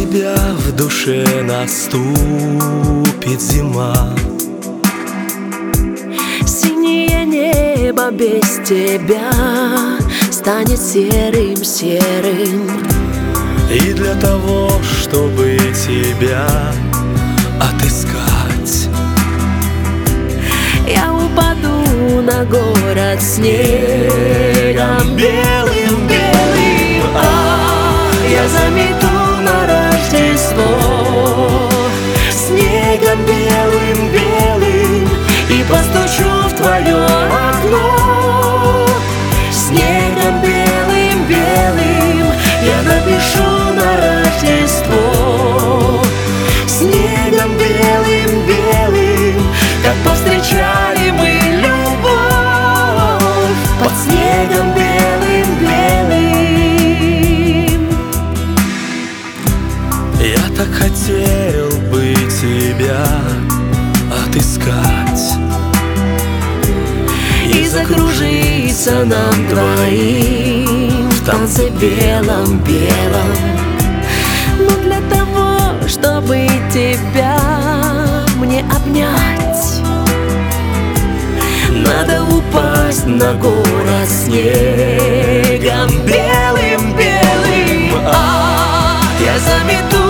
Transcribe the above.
тебя в душе наступит зима. Синее небо без тебя станет серым-серым. И для того, чтобы тебя отыскать, я упаду на город снегом белым-белым. Я замету на Рождество снегом белым-белым и постучу в твое окно. Снегом белым-белым я напишу на Рождество. Снегом белым-белым, как повстречали мы любовь под снегом белым-белым. я так хотел бы тебя отыскать И закружиться нам двоим в танце белом-белом. Но для того, чтобы тебя мне обнять, надо упасть на город снегом белым-белым. Я замету